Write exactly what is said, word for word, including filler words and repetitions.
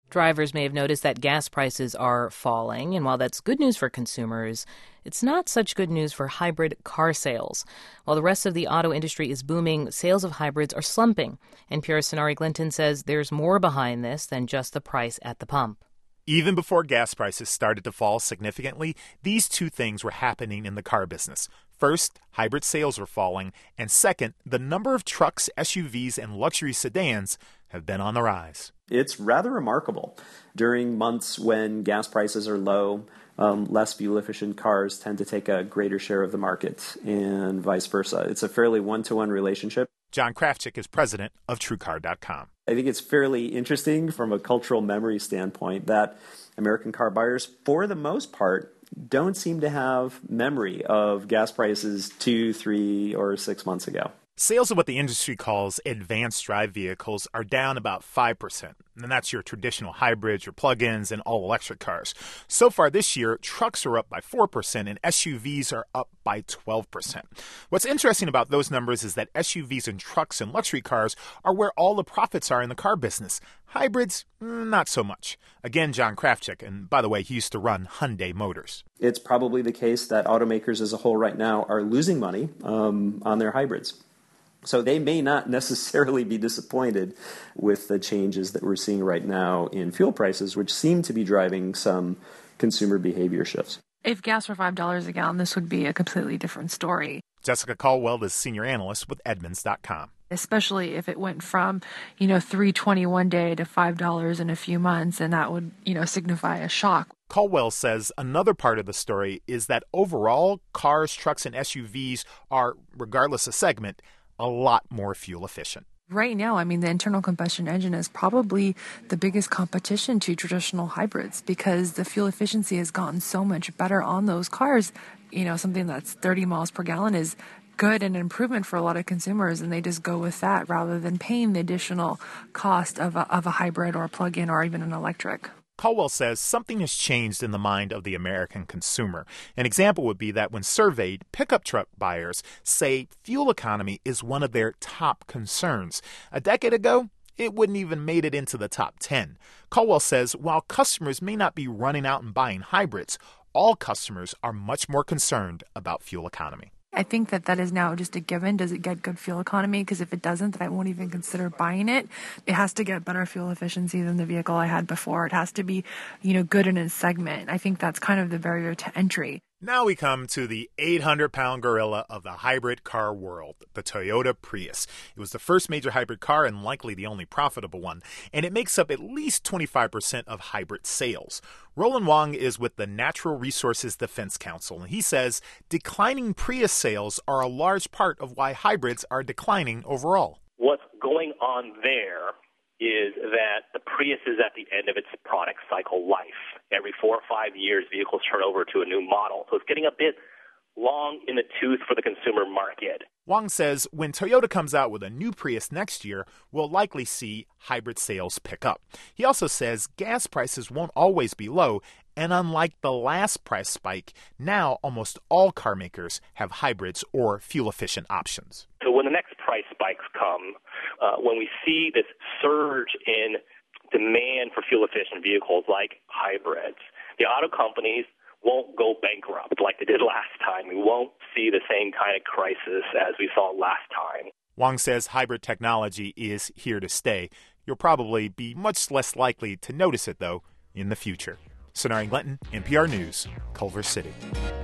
Drivers may have noticed that gas prices are falling, and while that's good news for consumers, it's not such good news for hybrid car sales. While the rest of the auto industry is booming, sales of hybrids are slumping. N P R's Sonari Glinton says there's more behind this than just the price at the pump. Even before gas prices started to fall significantly, these two things were happening in the car business. First, hybrid sales were falling, and second, the number of trucks, S U Vs, and luxury sedans have been on the rise. It's rather remarkable. During months when gas prices are low, um, less fuel-efficient cars tend to take a greater share of the market, and vice versa. It's a fairly one-to-one relationship. John Krafchick is president of True Car dot com. I think it's fairly interesting from a cultural memory standpoint that American car buyers, for the most part, don't seem to have memory of gas prices two, three, or six months ago. Sales of what the industry calls advanced drive vehicles are down about five percent. And that's your traditional hybrids, your plug-ins, and all-electric cars. So far this year, trucks are up by four percent and S U Vs are up by twelve percent. What's interesting about those numbers is that S U Vs and trucks and luxury cars are where all the profits are in the car business. Hybrids, not so much. Again, John Krafchick, and by the way, he used to run Hyundai Motors. It's probably the case that automakers as a whole right now are losing money um, on their hybrids. So they may not necessarily be disappointed with the changes that we're seeing right now in fuel prices, which seem to be driving some consumer behavior shifts. If gas were five dollars a gallon, this would be a completely different story. Jessica Caldwell is senior analyst with Edmunds dot com. Especially if it went from, you know, three twenty one day to five dollars in a few months, and that would, you know, signify a shock. Caldwell says another part of the story is that overall, cars, trucks, and S U Vs are, regardless of segment, a lot more fuel efficient. Right now, I mean, the internal combustion engine is probably the biggest competition to traditional hybrids because the fuel efficiency has gotten so much better on those cars. You know, something that's thirty miles per gallon is good and an improvement for a lot of consumers, and they just go with that rather than paying the additional cost of a, of a hybrid or a plug-in or even an electric. Caldwell says something has changed in the mind of the American consumer. An example would be that when surveyed, pickup truck buyers say fuel economy is one of their top concerns. A decade ago, it wouldn't even made it into the top ten. Caldwell says while customers may not be running out and buying hybrids, all customers are much more concerned about fuel economy. I think that that is now just a given. Does it get good fuel economy? Because if it doesn't, then I won't even consider buying it. It has to get better fuel efficiency than the vehicle I had before. It has to be, you know, good in its segment. I think that's kind of the barrier to entry. Now we come to the eight hundred pound gorilla of the hybrid car world, the Toyota Prius. It was the first major hybrid car and likely the only profitable one, and it makes up at least twenty-five percent of hybrid sales. Roland Wong is with the Natural Resources Defense Council, and he says declining Prius sales are a large part of why hybrids are declining overall. What's going on there is that the Prius is at the end of its product cycle life. Every four or five years, vehicles turn over to a new model. So it's getting a bit long in the tooth for the consumer market. Wong says when Toyota comes out with a new Prius next year, we'll likely see hybrid sales pick up. He also says gas prices won't always be low, and unlike the last price spike, now almost all car makers have hybrids or fuel-efficient options. So when the next price spikes come, uh, when we see this surge in demand for fuel-efficient vehicles like hybrids, the auto companies won't go bankrupt like they did last time. We won't see the same kind of crisis as we saw last time. Wong says hybrid technology is here to stay. You'll probably be much less likely to notice it, though, in the future. Sonari Glinton, N P R News, Culver City.